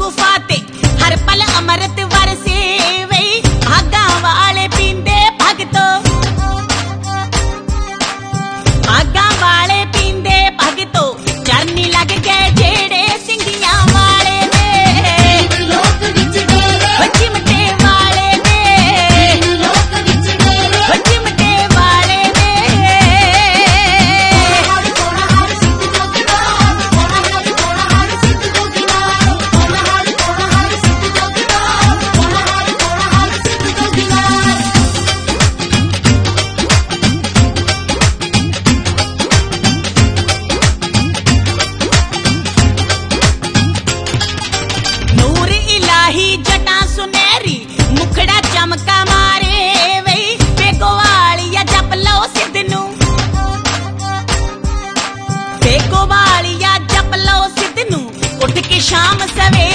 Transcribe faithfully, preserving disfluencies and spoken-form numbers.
गुफा ते हर पल अमृत वरसे वही भागा वाले पींदे भगतो भागा वाले पींदे भगतो चरनी लग गए जेड़े सिंगियां वाले ने चिमटे वाले ने चिमटे वाले ने जटा सुनहरी मुखड़ा चमका मारे वही बेगो वालिया जप लो सिद्ध नू बेगो वालिया जप लो सिद्ध नू उठ के शाम सवे